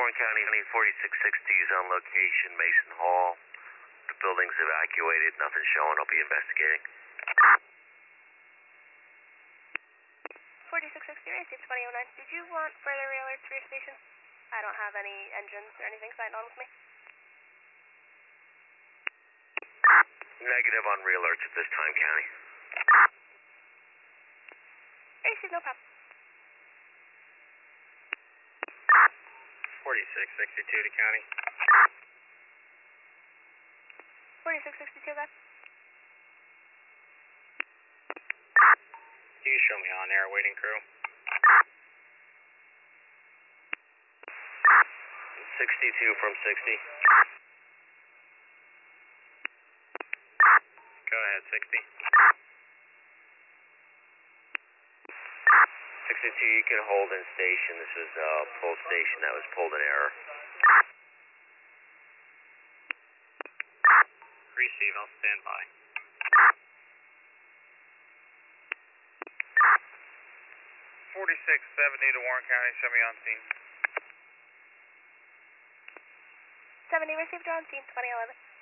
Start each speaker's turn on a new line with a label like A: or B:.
A: Warren County, 4660 is on location, Mason Hall. The building's evacuated, nothing showing. I'll be investigating.
B: 4660, received 2009. Did you want further rail alerts for your station? I don't have any engines or anything signed on with me.
A: Negative on re-alerts at this time, County.
B: Received, no problem.
C: 4662 to County.
B: 4662, guys.
C: Can you show me on air waiting crew?
A: 62 from 60.
C: Go ahead, 60.
A: 62, you can hold in station. This was a pulled station that was pulled in error.
C: Receive, I'll stand by.
D: 4670 to Warren County, show me on scene.
B: 70, received, on scene, 2011.